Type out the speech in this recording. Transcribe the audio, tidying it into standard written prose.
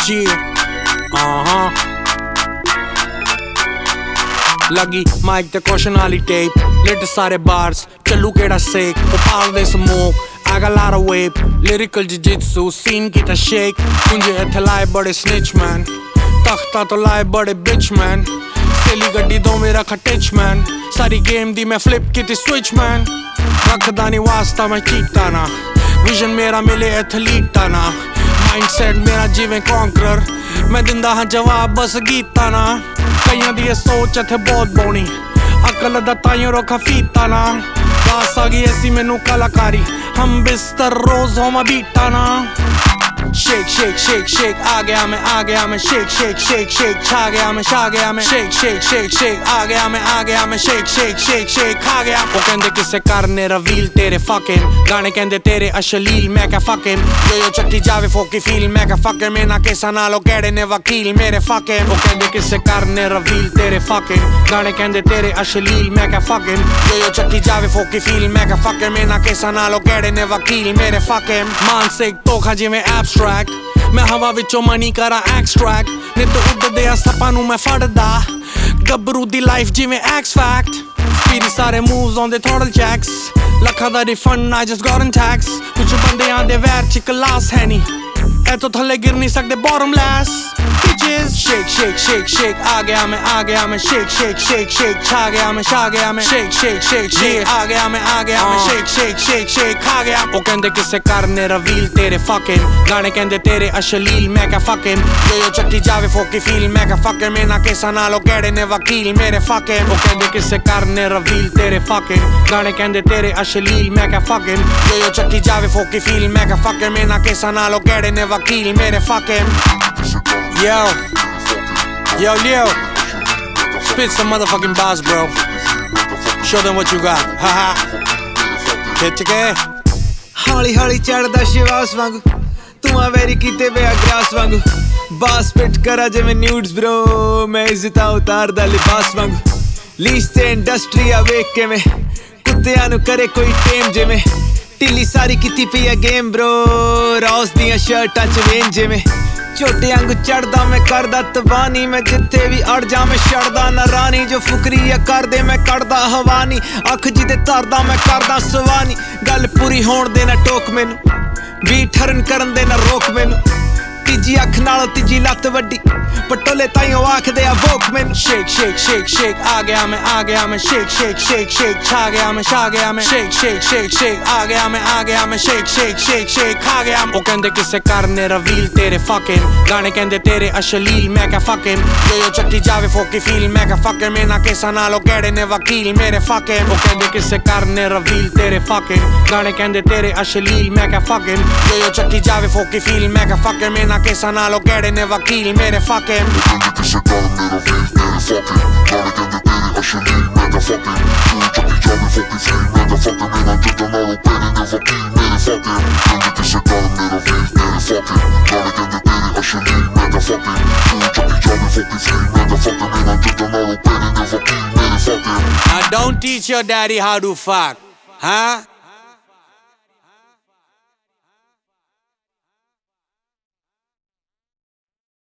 लगी माइक ते क्वेश्चन वाली टेप लिट सारे बार्स चलू केड़ा सेक उपाल दे smoke I got a lot of whip lyrical jiu-jitsu scene की ता shake मुझे इत्थे लाए बड़े snitch man तख्ता तो लाए बड़े bitch man सेली गड्डी दो मेरा खटिच man सारी गेम दी मैं flip की ती switch man रखदा नहीं वास्ता मैं चीता ना विजन मेरा मिले एथलीटा ना माइंडसेट मेरा जीवे कॉन्करर मैं दिंदा हाँ जवाब बस गीता ना कईयां दी सोच इत्थे बहुत बौनी अकल दा ताइयों रोखा फीता ना दास आ गई ऐसी मैनू कलाकारी हम बिस्तर रोज होमा बीटा ना Shake, shake, shake, shake, आ गया मैं shake, shake, shake, shake, छा गया मैं shake, shake, shake, shake, आ गया मैं shake, shake, shake, shake, खा गया वो कहंदे किसे करने reveal तेरे fucking गाने कहंदे तेरे अश्लील मैं क्या fucking यो चक्की जावे फोकी फील मैं क्या fucking मैं ना केसा नालो कहड़े ने वकील मेरे fucking वो कहंदे किसे करने reveal तेरे fucking गाने कहंदे तेरे अश्लील मैं क्या fucking यो चक्की जावे फोकी फील मैं क्या fucking मैं ना केसा नालो कहड़े ने वकील मेरे fucking मानसिक धोखा जिवें abstract मैं हवा विचों मनी करा एक्सट्रैक्ट नित उड़दे आ सपां नूं मैं फड़दा गबरू दी लाइफ जिवें एक्स फैक्ट स्पीडी सारे मूव्स ऑन दे थ्रोटल चेक्स लखां दा refund I just got in tax कुछ बंदियां दे वैर च क्लास है नी ऐतों थल्ले गिर नहीं सकदे bottomless bitches shake shake shake shake आ गया मैं shake shake shake shake छा गया मैं shake shake shake shake आ गया मैं shake shake shake shake खा गया वो कहंदे किसे करने reveal तेरे fucking गाने कहंदे तेरे अश्लील मैं क्या fucking यो चक्की जावे फोकी फील मैं क्या fucking मैं ना केसा नालो कहड़े ने वकील मेरे fucking वो कहंदे किसे करने reveal तेरे fucking गाने कहंदे तेरे अश्लील मैं क्या fucking यो चक्की जावे फोकी फील मैं क्या fucking मैं ना केसा नालो कहड़े ने वकील मेरे fucking Yo, Leo, spit some motherfucking bars, bro. Show them what you got. Haha. Hit के हौली हौली चढ़दा शिवास वांगू तू आ वेरी कीते वे ग्रास वांगू बास पिट करा जिवें न्यूड्स ब्रो मैं इज्जतां उतारदा लिबास वांगू लीस ते इंडस्ट्री आ वेख के में कुत्तियां नू करे कोई टेम जिवें टिल्ली सारी कीती पई आ गेम ब्रो रॉस दियां शर्टां च वेन जिवें छोटे अंग चढ़दा मैं करदा तबानी मैं जिथे भी अड़ जा मैं छड़दा ना रानी जो फुकरी आ कर दे मैं कड़दा हवानी अख जिदे तरदा मैं करदा सवानी गल पूरी होण दे ना टोक मैनू बीट हरन करन दे ना रोक मैनू तीजी अख नालों तीजी लत्त वड्डी पटोले ताइयों आखदे आ वोक मैनू shake shake shake shake आ गया मैं shake shake shake shake छा गया मैं shake shake shake shake आ गया मैं shake shake shake shake खा गया वो कहंदे किसे करने reveal तेरे fucking गाने कहंदे तेरे अश्लील मैं क्या fucking यो चक्की जावे फोकी फील मैं क्या fucking मैं ना केसा नालो कहड़े ने वकील मेरे fucking वो कहंदे किसे करने reveal तेरे fucking गाने कहंदे तेरे अश्लील मैं क्या fucking यो चक्की जावे फोकी फील मैं क्या fucking मैं ना केसा नालो कहड़े ने वकील मेरे fucking किसे करने reveal तेरे fucking गाने कहंदे तेरे अश्लील मैं क्या fucking यो चक्की जावे फोकी फील मैं क्या fucking मैं ना जिद्दा नालो कहड़े ने वकील मेरे fucking कहंदे किसे करने reveal तेरे fucking गाने कहंदे तेरे अश्लील मैं क्या fucking यो चक्की जावे फोकी फील मैं क्या fucking मैं ना जिद्दा नालो कहड़े ने वकील मेरे fucking Now don't teach your daddy how to fuck, huh?